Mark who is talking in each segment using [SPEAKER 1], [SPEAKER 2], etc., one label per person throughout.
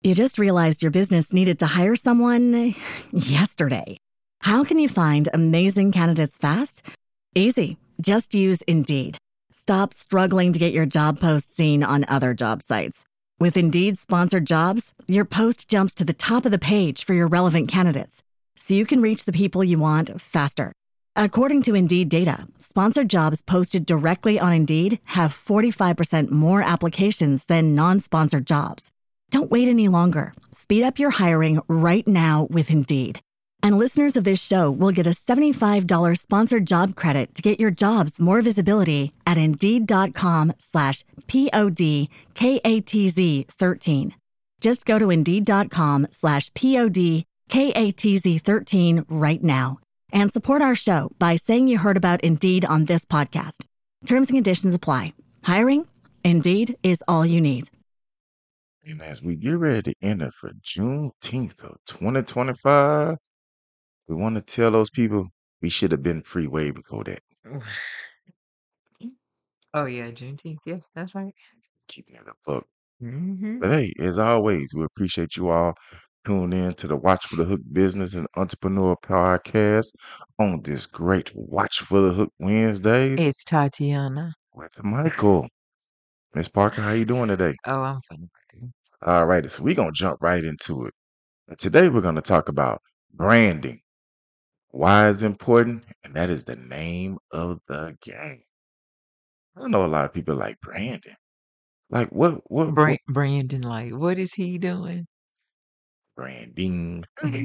[SPEAKER 1] You just realized your business needed to hire someone yesterday. How can you find amazing candidates fast? Easy. Just use Indeed. Stop struggling to get your job post seen on other job sites. With Indeed sponsored jobs, your post jumps to the top of the page for your relevant candidates, so you can reach the people you want faster. According to Indeed data, sponsored jobs posted directly on Indeed have 45% more applications than non-sponsored jobs. Don't wait any longer. Speed up your hiring right now with Indeed. And listeners of this show will get a $75 sponsored job credit to get your jobs more visibility at Indeed.com/PODKATZ13. Just go to Indeed.com/PODKATZ13 right now and support our show by saying you heard about Indeed on this podcast. Terms and conditions apply. Hiring? Indeed is all you need.
[SPEAKER 2] And as we get ready to enter for Juneteenth of 2025, we want to tell those people we should have been free way before that.
[SPEAKER 3] Oh yeah, Juneteenth. Yeah, that's right.
[SPEAKER 2] Keeping it a buck.
[SPEAKER 3] Mm-hmm.
[SPEAKER 2] But hey, as always, we appreciate you all tuning in to the Watch for the Hook Business and Entrepreneur Podcast on this great Watch for the Hook Wednesdays
[SPEAKER 3] It's Tatiana.
[SPEAKER 2] with Michael. Miss Parker, how you doing today?
[SPEAKER 3] Oh, I'm fine.
[SPEAKER 2] All right, so we're going to jump right into it. Today, we're going to talk about branding, why it's important, and that is the name of the game. I know a lot of people like branding. Like what
[SPEAKER 3] Brandon, like, what is he doing?
[SPEAKER 2] branding?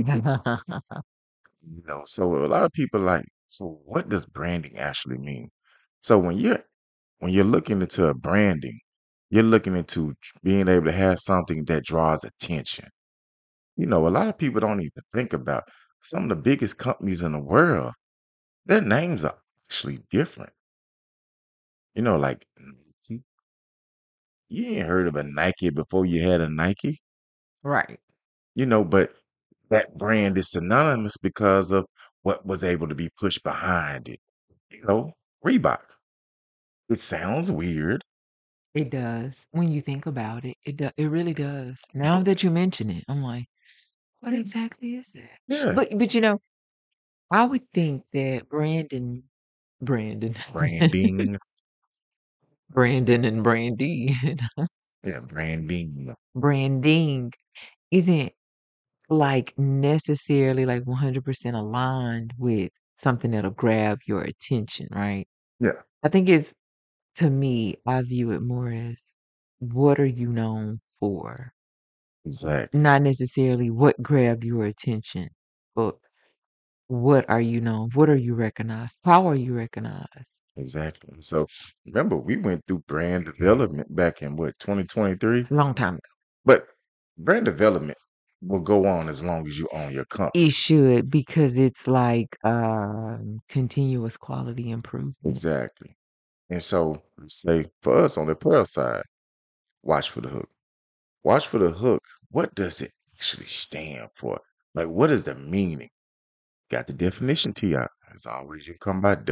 [SPEAKER 2] So a lot of people like, so what does branding actually mean? So when you're looking into a branding, you're looking into being able to have something that draws attention. A lot of people don't even think about some of the biggest companies in the world. Their names are actually different. Like Nike. You ain't heard of a Nike before you had a Nike,
[SPEAKER 3] Right.
[SPEAKER 2] but that brand is synonymous because of what was able to be pushed behind it. Reebok. It sounds weird.
[SPEAKER 3] It does. When you think about it, it really does. Now that you mention it, I'm like, what exactly is that?
[SPEAKER 2] Yeah,
[SPEAKER 3] But I would think that Brandon,
[SPEAKER 2] branding.
[SPEAKER 3] Brandon and Brandy,
[SPEAKER 2] Yeah, branding.
[SPEAKER 3] branding isn't like necessarily like 100% aligned with something that'll grab your attention, right?
[SPEAKER 2] Yeah,
[SPEAKER 3] I think to me, I view it more as what are you known for?
[SPEAKER 2] exactly.
[SPEAKER 3] Not necessarily what grabbed your attention, but what are you known? What are you recognized? How are you recognized?
[SPEAKER 2] Exactly. So remember, we went through brand development back in what, 2023?
[SPEAKER 3] Long time ago.
[SPEAKER 2] But brand development will go on as long as you own your company.
[SPEAKER 3] It should because it's like continuous quality improvement.
[SPEAKER 2] Exactly. And so, say for us on the Pearl side, watch for the hook. Watch for the hook. What does it actually stand for? Like, what is the meaning? Got the definition to you. As always, you can come by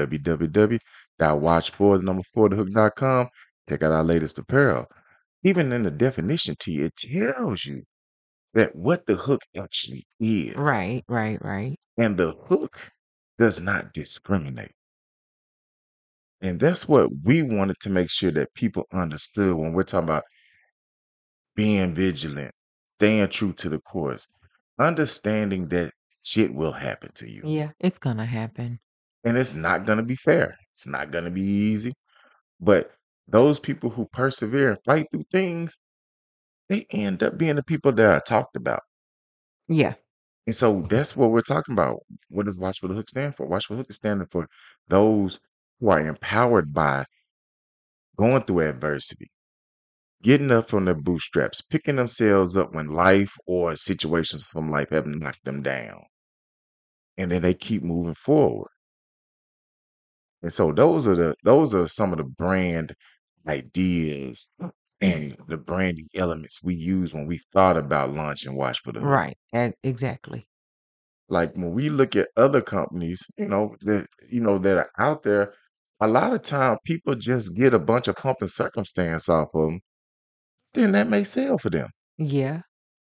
[SPEAKER 2] www.watchfor4thehook.com. Check out our latest apparel. Even in the definition to you, it tells you that what the hook actually is.
[SPEAKER 3] Right, right, right.
[SPEAKER 2] And the hook does not discriminate. And that's what we wanted to make sure that people understood when we're talking about being vigilant, staying true to the course, understanding that shit will happen to you.
[SPEAKER 3] Yeah, it's gonna happen.
[SPEAKER 2] And it's not going to be fair. It's not going to be easy. But those people who persevere and fight through things, they end up being the people that are talked about.
[SPEAKER 3] Yeah.
[SPEAKER 2] And so that's what we're talking about. What does Watch for the Hook stand for? Watch for the Hook is standing for those who are empowered by going through adversity, getting up from their bootstraps, picking themselves up when life or situations from life have knocked them down. And then they keep moving forward. And so those are some of the brand ideas and the branding elements we use when we thought about launching Watch for the Hook.
[SPEAKER 3] Right. Exactly.
[SPEAKER 2] Like when we look at other companies, that are out there, a lot of time people just get a bunch of pump and circumstance off of them, then that may sell for them.
[SPEAKER 3] Yeah.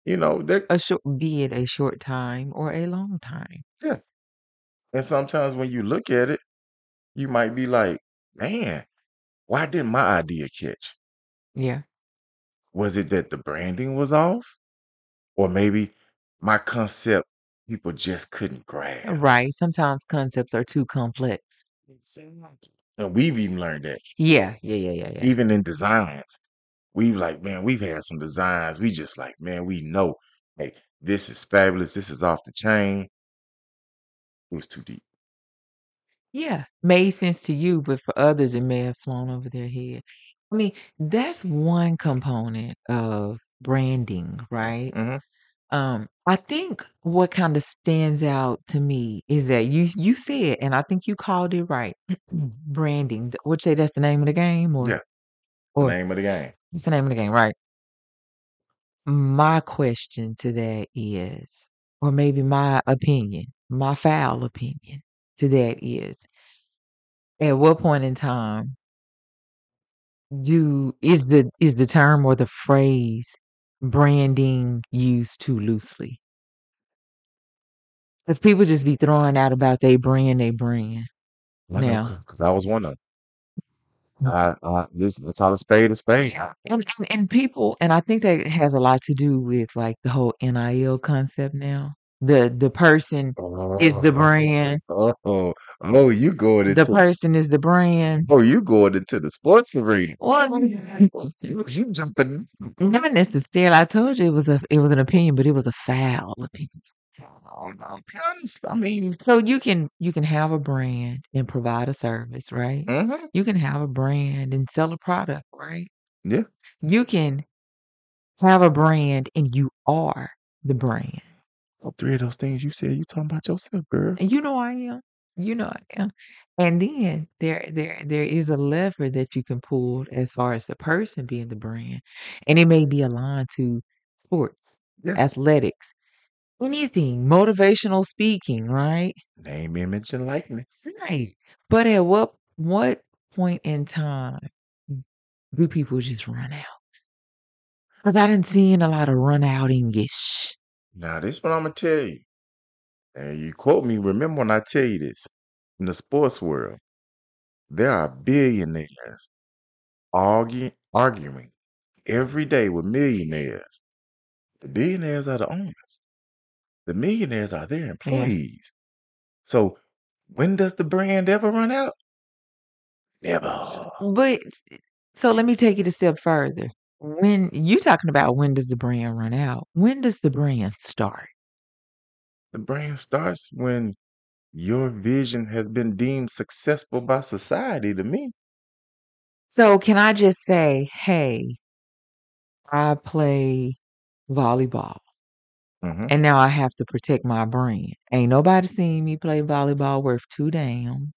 [SPEAKER 3] Be it a short time or a long time.
[SPEAKER 2] Yeah. And sometimes when you look at it, you might be like, man, why didn't my idea catch?
[SPEAKER 3] Yeah.
[SPEAKER 2] Was it that the branding was off? Or maybe my concept people just couldn't grab?
[SPEAKER 3] Right. Sometimes concepts are too complex.
[SPEAKER 2] Exactly. And we've even learned that,
[SPEAKER 3] Yeah.
[SPEAKER 2] even in designs. We've had some designs. We just like, man, we know, hey, this is fabulous. This is off the chain. It was too deep.
[SPEAKER 3] Yeah. Made sense to you, but for others, it may have flown over their head. I mean, that's one component of branding, right?
[SPEAKER 2] Hmm.
[SPEAKER 3] I think what kind of stands out to me is that you said, and I think you called it right, branding. Would you say that's the name of the game,
[SPEAKER 2] Yeah, the
[SPEAKER 3] or
[SPEAKER 2] name of the game.
[SPEAKER 3] it's the name of the game, right? My question to that is, or maybe my opinion, my foul opinion to that is, at what point in time is the term or the phrase branding used too loosely? Because people just be throwing out about they brand
[SPEAKER 2] I know,
[SPEAKER 3] now.
[SPEAKER 2] because I was one of them. Let's call a spade a spade.
[SPEAKER 3] And people, and I think that has a lot to do with like the whole NIL concept now. The person is the brand.
[SPEAKER 2] You going
[SPEAKER 3] The
[SPEAKER 2] into
[SPEAKER 3] person is the brand.
[SPEAKER 2] you going into the sports arena.
[SPEAKER 3] Well,
[SPEAKER 2] You jumping.
[SPEAKER 3] not necessarily. I told you it was an opinion, but it was a foul opinion.
[SPEAKER 2] I'll be honest. I mean,
[SPEAKER 3] So you can have a brand and provide a service, right?
[SPEAKER 2] mhm,
[SPEAKER 3] You can have a brand and sell a product, right?
[SPEAKER 2] yeah.
[SPEAKER 3] You can have a brand and you are the brand.
[SPEAKER 2] All three of those things you said, you talking about yourself, girl.
[SPEAKER 3] And you know I am. You know I am. And then there is a lever that you can pull as far as the person being the brand. And it may be aligned to sports,
[SPEAKER 2] Yeah.
[SPEAKER 3] athletics, anything, motivational speaking, right?
[SPEAKER 2] Name, image, and likeness.
[SPEAKER 3] Right. But at what point in time do people just run out? Because I didn't see a lot of run out English.
[SPEAKER 2] Now, this what I'm gonna tell you. And you quote me, remember when I tell you this. In the sports world, there are billionaires arguing every day with millionaires. The billionaires are the owners. The millionaires are their
[SPEAKER 3] Yeah.
[SPEAKER 2] employees. So when does the brand ever run out? Never.
[SPEAKER 3] But so let me take it a step further. When you talking about when does the brand run out? When does the brand start?
[SPEAKER 2] The brand starts when your vision has been deemed successful by society to me.
[SPEAKER 3] So can I just say, hey, I play volleyball
[SPEAKER 2] Hmm.
[SPEAKER 3] and now I have to protect my brand. Ain't nobody seen me play volleyball worth two dams.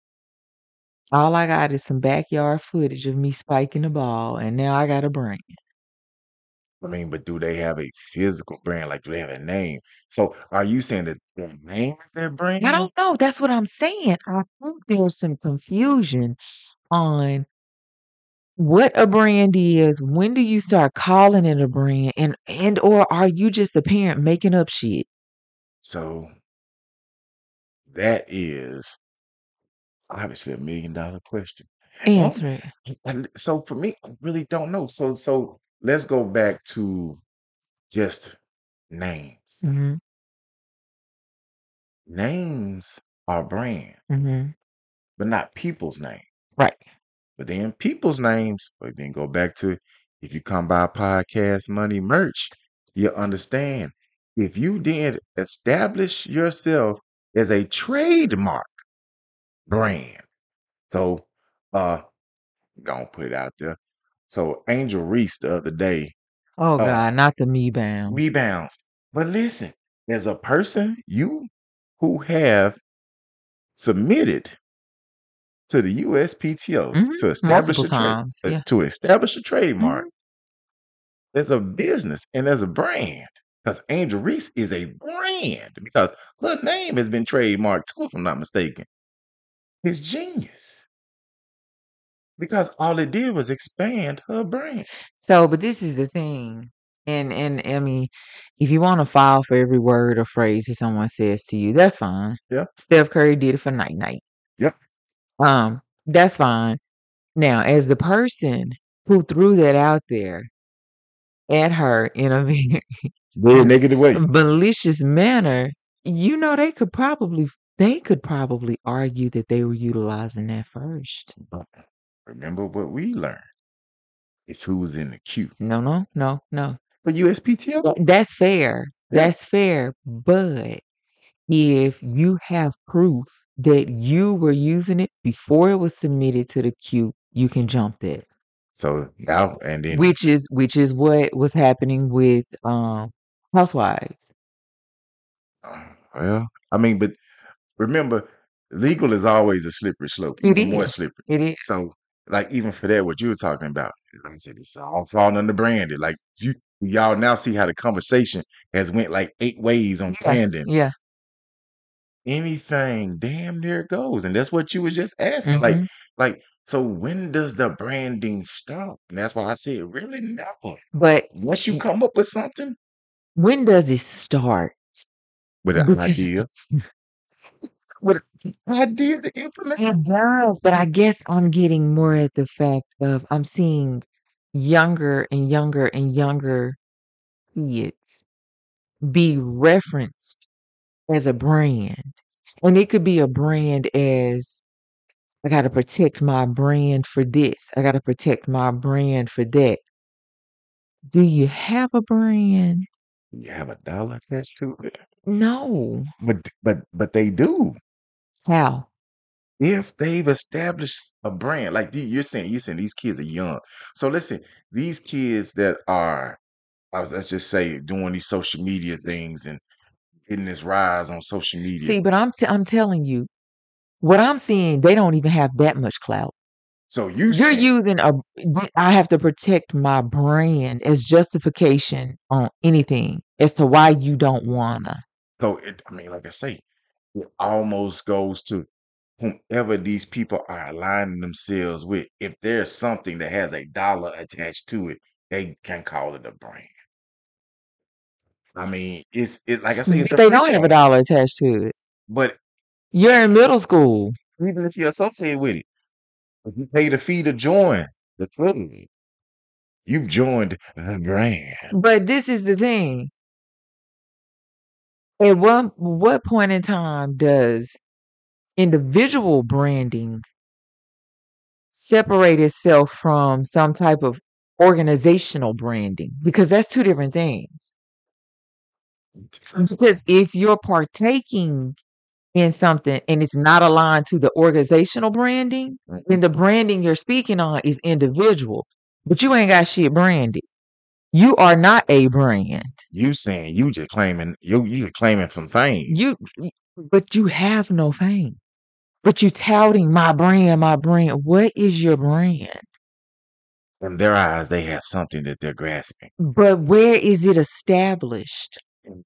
[SPEAKER 3] All I got is some backyard footage of me spiking the ball, and now I got a brand.
[SPEAKER 2] I mean, but do they have a physical brand? Like, do they have a name? So are you saying that their name is their
[SPEAKER 3] I
[SPEAKER 2] brand?
[SPEAKER 3] don't know. That's what I'm saying. I think there's some confusion on what a brand is. When do you start calling it a brand, and or are you just a parent making up shit?
[SPEAKER 2] So that is obviously $1 million question. And,
[SPEAKER 3] Answer it.
[SPEAKER 2] and so for me, I really don't know. So let's go back to just names.
[SPEAKER 3] Mm-hmm.
[SPEAKER 2] Names are brand,
[SPEAKER 3] Mm-hmm.
[SPEAKER 2] but not people's name.
[SPEAKER 3] Right.
[SPEAKER 2] But then people's names, but then go back to if you come by podcast money merch, you understand. If you did establish yourself as a trademark brand, so gonna put it out there. So Angel Reese the other day,
[SPEAKER 3] Oh
[SPEAKER 2] uh
[SPEAKER 3] God, not the me bound.
[SPEAKER 2] rebounds. But listen, as a person, you who have submitted to the USPTO
[SPEAKER 3] Mm-hmm.
[SPEAKER 2] to establish
[SPEAKER 3] Multiple
[SPEAKER 2] a trade
[SPEAKER 3] times. Yeah.
[SPEAKER 2] to establish a trademark
[SPEAKER 3] Mm-hmm.
[SPEAKER 2] as a business and as a brand. Because Angel Reese is a brand because her name has been trademarked too, if I'm not mistaken. It's genius because all it did was expand her brand.
[SPEAKER 3] So, but this is the thing. And I mean, if you want to file for every word or phrase that someone says to you, that's fine.
[SPEAKER 2] Yeah.
[SPEAKER 3] Steph Curry did it for night night.
[SPEAKER 2] Yep.
[SPEAKER 3] That's fine. Now, as the person who threw that out there at her in a
[SPEAKER 2] Very negative way.
[SPEAKER 3] malicious manner, they could probably argue that they were utilizing that first.
[SPEAKER 2] But remember what we learned. It's who was in the queue.
[SPEAKER 3] No.
[SPEAKER 2] For USPTO.
[SPEAKER 3] That's fair.
[SPEAKER 2] Yeah.
[SPEAKER 3] That's fair. But if you have proof that you were using it before it was submitted to the queue, you can jump that.
[SPEAKER 2] So now and then,
[SPEAKER 3] Which is what was happening with Housewives.
[SPEAKER 2] well, I mean, but remember, legal is always a slippery slope,
[SPEAKER 3] It
[SPEAKER 2] even more
[SPEAKER 3] is.
[SPEAKER 2] slippery.
[SPEAKER 3] It is.
[SPEAKER 2] So, like, even for that, what you were talking about, like I said, it's all falling under branded. Like y'all now see how the conversation has went like 8 ways on branding.
[SPEAKER 3] Yeah.
[SPEAKER 2] Anything damn near goes, and that's what you was just asking.
[SPEAKER 3] Mhm.
[SPEAKER 2] Like, so when does the branding stop? And that's why I said, really never.
[SPEAKER 3] But
[SPEAKER 2] Once you come up with something
[SPEAKER 3] when does it start?
[SPEAKER 2] with an
[SPEAKER 3] Because
[SPEAKER 2] idea, with an idea to implement.
[SPEAKER 3] it does, but I guess I'm getting more at the fact of I'm seeing younger and younger and younger kids be referenced as a brand. And it could be a brand as I got to protect my brand for this. I got to protect my brand for that. Do you have a brand?
[SPEAKER 2] You have $1 attached to it,
[SPEAKER 3] No.
[SPEAKER 2] but they do.
[SPEAKER 3] How?
[SPEAKER 2] If they've established a brand, like you're saying these kids are young. So listen, these kids that are, let's just say, doing these social media things and getting this rise on social media.
[SPEAKER 3] See, but I'm telling you, what I'm seeing, they don't even have that much clout.
[SPEAKER 2] So
[SPEAKER 3] You're
[SPEAKER 2] saying,
[SPEAKER 3] using I have to protect my brand as justification on anything as to why you don't wanna.
[SPEAKER 2] so I mean, like I say, it almost goes to whomever these people are aligning themselves with. If there's something that has $1 attached to it, they can call it a brand. I mean, it's like I say, it's
[SPEAKER 3] But
[SPEAKER 2] a
[SPEAKER 3] they don't have
[SPEAKER 2] brand.
[SPEAKER 3] $1 attached to it.
[SPEAKER 2] But
[SPEAKER 3] You're in middle school.
[SPEAKER 2] even if you're associated with it, if you pay the fee to join the club, you've joined the brand.
[SPEAKER 3] But this is the thing. At what point in time does individual branding separate itself from some type of organizational branding? Because that's two different things. Because if you're partaking in something and it's not aligned to the organizational branding, then the branding you're speaking on is individual, but you ain't got shit branded. You are not a brand.
[SPEAKER 2] You saying you just claiming you claiming some fame.
[SPEAKER 3] But you have no fame. But you touting my brand, my brand. What is your brand?
[SPEAKER 2] In their eyes, they have something that they're grasping.
[SPEAKER 3] But where is it established?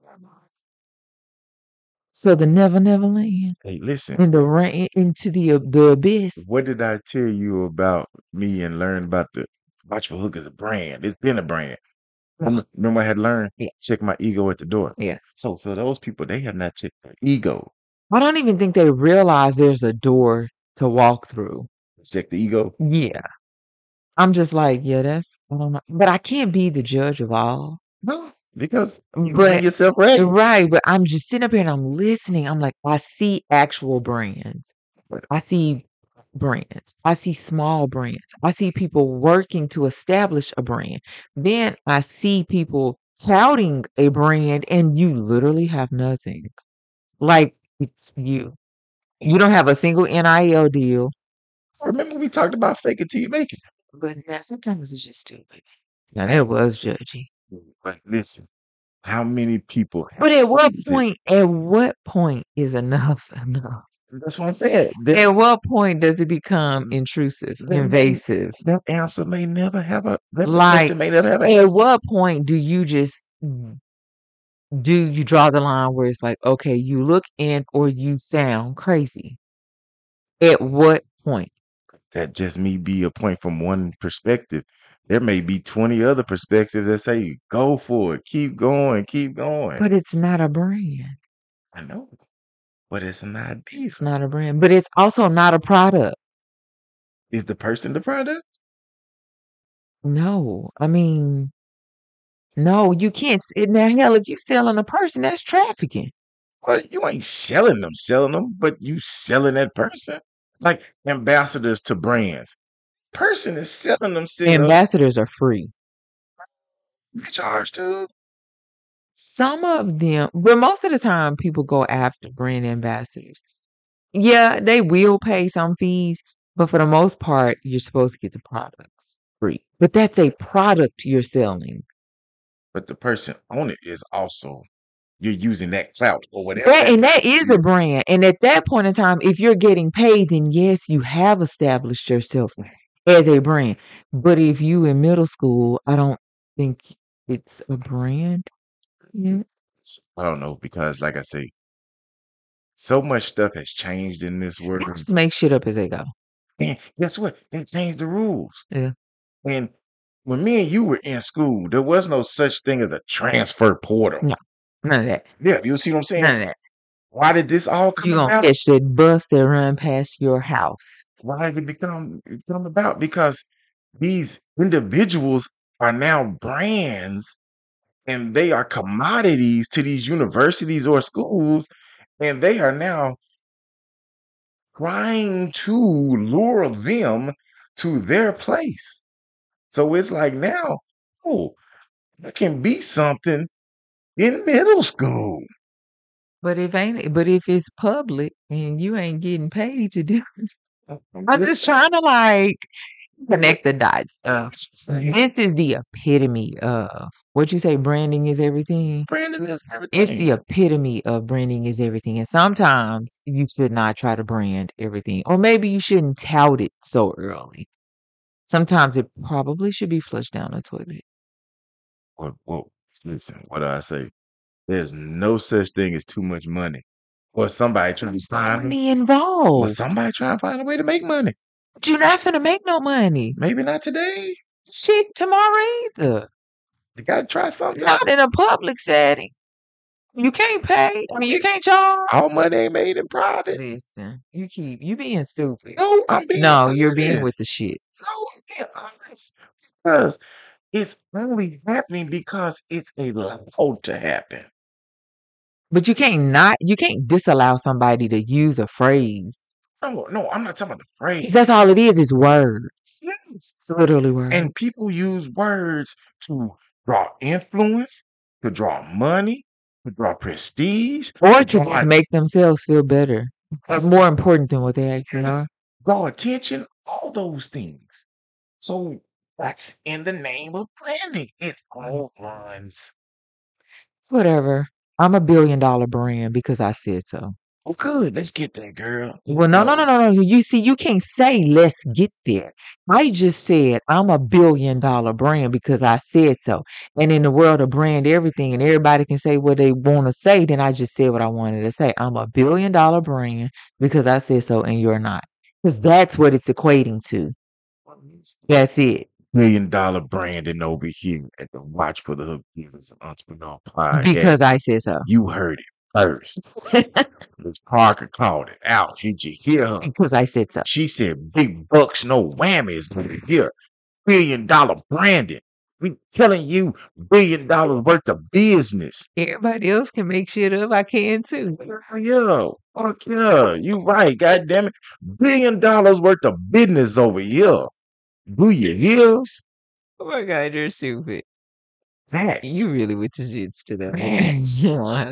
[SPEAKER 3] So the never land.
[SPEAKER 2] Hey, listen.
[SPEAKER 3] Into the abyss.
[SPEAKER 2] What did I tell you about me and learn about the Watch for Hook as a brand? It's been a brand. Remember I had learned?
[SPEAKER 3] Yeah.
[SPEAKER 2] Check my ego at the door.
[SPEAKER 3] Yeah.
[SPEAKER 2] So for those people, they have not checked their ego.
[SPEAKER 3] I don't even think they realize there's a door to walk through.
[SPEAKER 2] Check the ego.
[SPEAKER 3] Yeah. I'm just like, I don't know. But I can't be the judge of all.
[SPEAKER 2] No, because you bring yourself ready.
[SPEAKER 3] Right, but I'm just sitting up here and I'm listening. I'm like, I see actual brands. I see brands. I see small brands. I see people working to establish a brand. Then I see people touting a brand and you literally have nothing. Like it's you. You don't have a single NIL deal.
[SPEAKER 2] Remember we talked about fake it till you make it.
[SPEAKER 3] But now sometimes it's just stupid. Now that was judgy.
[SPEAKER 2] But listen, how many people?
[SPEAKER 3] But at what point is enough enough?
[SPEAKER 2] That's what I'm saying.
[SPEAKER 3] At what point does it become intrusive, invasive?
[SPEAKER 2] That answer may never have a.
[SPEAKER 3] Like,
[SPEAKER 2] may never have an
[SPEAKER 3] at
[SPEAKER 2] answer.
[SPEAKER 3] what point do you just draw the line where it's like, okay, you look and or you sound crazy? At what point?
[SPEAKER 2] That just may be a point from one perspective. There may be 20 other perspectives that say, go for it, keep going, keep going.
[SPEAKER 3] But it's not a brand.
[SPEAKER 2] I know, but it's an idea.
[SPEAKER 3] It's not a brand, but it's also not a product.
[SPEAKER 2] Is the person the product?
[SPEAKER 3] No, I mean, no, you can't. Now, hell, if you selling a person, that's trafficking.
[SPEAKER 2] Well, you ain't selling them, but you selling that person. Like ambassadors to brands. Person is selling themselves.
[SPEAKER 3] Ambassadors are free.
[SPEAKER 2] They charge too.
[SPEAKER 3] Some of them, but most of the time, people go after brand ambassadors. Yeah, they will pay some fees, but for the most part, you're supposed to get the products free. But that's a product you're selling.
[SPEAKER 2] But the person on it is also, you're using that clout or whatever.
[SPEAKER 3] That is a brand. And at that point in time, if you're getting paid, then yes, you have established yourself as a brand. But if you in middle school, I don't think it's a brand. Yeah.
[SPEAKER 2] I don't know, because like I say, so much stuff has changed in this world.
[SPEAKER 3] People just make shit up as they go.
[SPEAKER 2] And guess what? They changed the rules.
[SPEAKER 3] Yeah.
[SPEAKER 2] And when me and you were in school, there was no such thing as a transfer portal.
[SPEAKER 3] No, none of that.
[SPEAKER 2] Yeah, you see what I'm saying?
[SPEAKER 3] None of that.
[SPEAKER 2] Why did this all come
[SPEAKER 3] You gonna
[SPEAKER 2] about?
[SPEAKER 3] catch that bus that run past your house.
[SPEAKER 2] Why did it come about? Because these individuals are now brands, and they are commodities to these universities or schools, and they are now trying to lure them to their place. So it's like now, oh, there can be something in middle school.
[SPEAKER 3] But if it's public and you ain't getting paid to do I'm just trying to like connect the dots. This is the epitome of what you say branding is everything.
[SPEAKER 2] Branding is everything.
[SPEAKER 3] It's the epitome of branding is everything. And sometimes you should not try to brand everything. Or maybe you shouldn't tout it so early. Sometimes it probably should be flushed down the toilet.
[SPEAKER 2] Well, listen, what do I say? There's no such thing as too much money. Or somebody trying to find
[SPEAKER 3] Money involved.
[SPEAKER 2] Or somebody trying to find a way to make money.
[SPEAKER 3] But you're not finna make no money.
[SPEAKER 2] Maybe not today.
[SPEAKER 3] Shit, tomorrow either.
[SPEAKER 2] You gotta try something.
[SPEAKER 3] Not in a public setting. You can't pay. I mean, you can't charge.
[SPEAKER 2] All money ain't made in private.
[SPEAKER 3] Listen, you being stupid.
[SPEAKER 2] No, I'm being
[SPEAKER 3] No,
[SPEAKER 2] honest.
[SPEAKER 3] you're being with the shit.
[SPEAKER 2] No, I'm being honest. Because it's only happening because it's allowed to happen.
[SPEAKER 3] But you can't disallow somebody to use a phrase.
[SPEAKER 2] No, I'm not talking about the phrase.
[SPEAKER 3] 'Cause that's all it is words.
[SPEAKER 2] Yes.
[SPEAKER 3] It's literally words.
[SPEAKER 2] And people use words to draw influence, to draw money, to draw prestige,
[SPEAKER 3] or to just make themselves feel better. That's more important than what they actually are.
[SPEAKER 2] draw attention, all those things. So that's in the name of branding. It all runs.
[SPEAKER 3] It's whatever. I'm a $1 billion brand because I said so.
[SPEAKER 2] Oh, good. Let's get there, girl.
[SPEAKER 3] Well, no. You see, you can't say let's get there. I just said I'm a $1 billion brand because I said so. And in the world of brand everything and everybody can say what they want to say, then I just said what I wanted to say. I'm a $1 billion brand because I said so and you're not. Because that's what it's equating to. That's it.
[SPEAKER 2] $1 billion branding over here at the Watch for the Hook Business Entrepreneur Podcast.
[SPEAKER 3] Because I said so.
[SPEAKER 2] You heard it first. Miss Parker called it out. Did you hear her?
[SPEAKER 3] Because I said so.
[SPEAKER 2] She said, big bucks, no whammies over here. $1 billion branding. We telling you $1 billion worth of business.
[SPEAKER 3] Everybody else can make shit up. I can too.
[SPEAKER 2] Yeah. Fuck yeah. You right. God damn it. $1 billion worth of business over here. Do you hear us?
[SPEAKER 3] Oh my God, you're stupid.
[SPEAKER 2] Facts.
[SPEAKER 3] You really with the shits today.
[SPEAKER 2] Facts.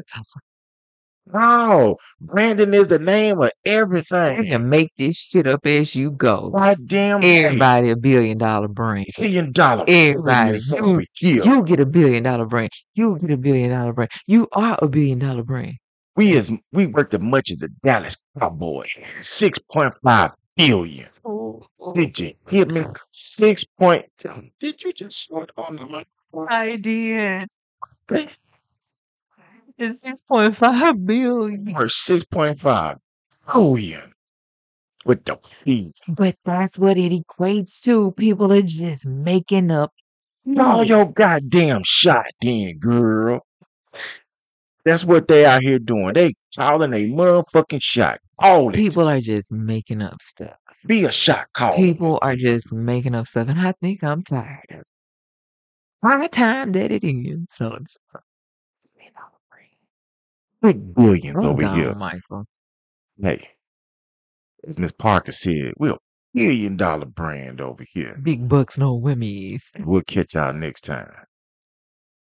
[SPEAKER 2] No, branding is the name of
[SPEAKER 3] You
[SPEAKER 2] everything.
[SPEAKER 3] can make this shit up as you go.
[SPEAKER 2] God damn right.
[SPEAKER 3] Everybody a $1 billion brand.
[SPEAKER 2] $1 billion.
[SPEAKER 3] Everybody.
[SPEAKER 2] over here.
[SPEAKER 3] You get a $1 billion brand. You get a $1 billion brand. You are a $1 billion brand.
[SPEAKER 2] We worked as much as the Dallas Cowboys. 6.5 billion. Did you hear me? 6 point. Did you just short on the microphone?
[SPEAKER 3] I did. It's 6.5 billion.
[SPEAKER 2] Or 6.5 billion. with the feet.
[SPEAKER 3] But that's what it equates to. People are just making up
[SPEAKER 2] Call
[SPEAKER 3] shit.
[SPEAKER 2] your goddamn shot then, girl. That's what they out here doing. They calling a motherfucking shot. Call it.
[SPEAKER 3] People are just making up stuff.
[SPEAKER 2] Be a shot caller.
[SPEAKER 3] People are just making up stuff, and I think I'm tired of it. By the time that it is, so I'm sorry.
[SPEAKER 2] Big billions
[SPEAKER 3] I'm
[SPEAKER 2] over here.
[SPEAKER 3] gone, Michael.
[SPEAKER 2] Hey, as Miss Parker said, we're $1 billion brand over here.
[SPEAKER 3] Big bucks, no whammies.
[SPEAKER 2] We'll catch y'all next time.